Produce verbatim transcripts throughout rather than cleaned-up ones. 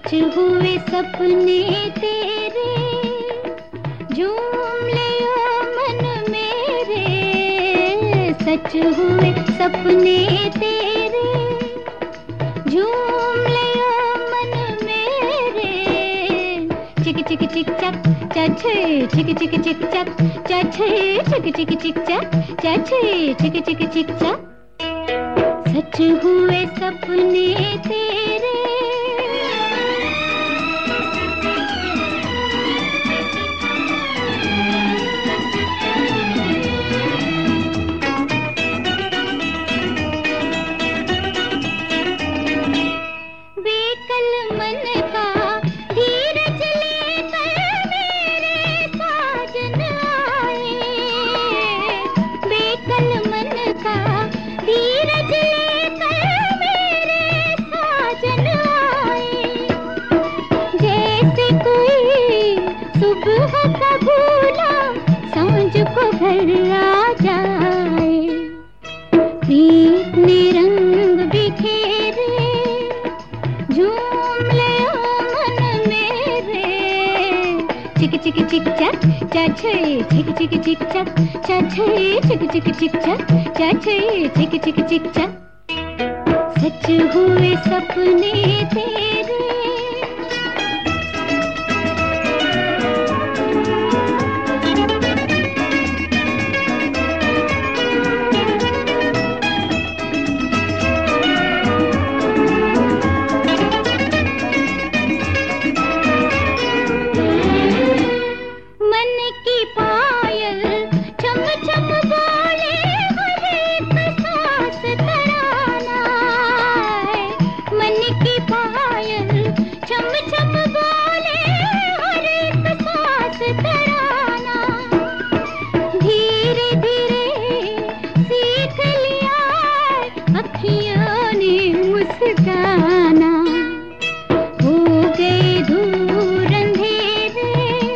सच हुए सपने तेरे, झूम लियो मन मेरे। सच हुए सपने तेरे, झूम लियो मन मेरे। चिक चिक चिक चक चछे चिक चिक चिक चक चछे चिक चिक चिक चक चछे चिक चिक चिक चक। सच हुए सपने तेरे। बेकल मन का धीरज लेकर मेरे साजन आए। बेकल मन का धीरज लेकर मेरे साजन आए। जैसे कोई सुबह का भूला सांझ को घर आ जाए। प्रीत ने रंग बिखेरे, झूम ले ओ मन मेरे। चिक चिक चिक चक चछे चिक चिक चिक चक चछे चिक चिक चिक चक चछे चिक चिक चिक चक। सच हुए सपने तेरे। गाना हो गए दूर अंधेरे,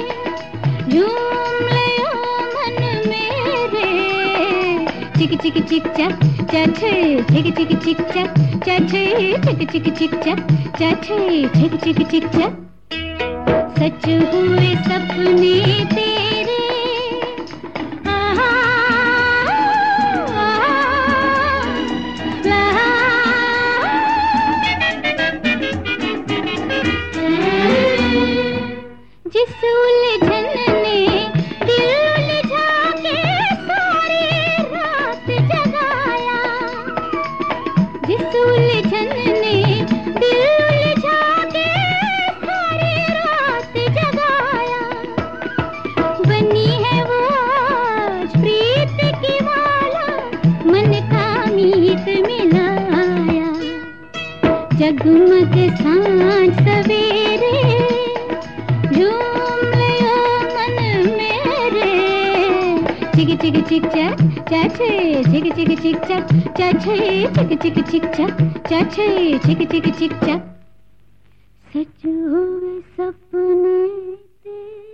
झूम लियो मन मेरे। चिक चिक चिक चक चछे चिक चिक चिक चक चछे चिक चिक चिक चक चछे चिक चिक चिक चक। सच हुए सपने तेरे। जिस उलझन ने दिल उलझा के सारी रात जगाया। जिस उलझन ने दिल उलझा के सारी रात जगाया। बनी है वो आज प्रीत की माला, मन का मीत मिलाया। जगमग सांझ सवेरे, झूम लियो मन मेरे। चिक चिक चिक चक चछे चिक चिक चिक चक चछे चिक चिक चिक चक चछे चिक चिक चिक चक। सच हुए सपने तेरे।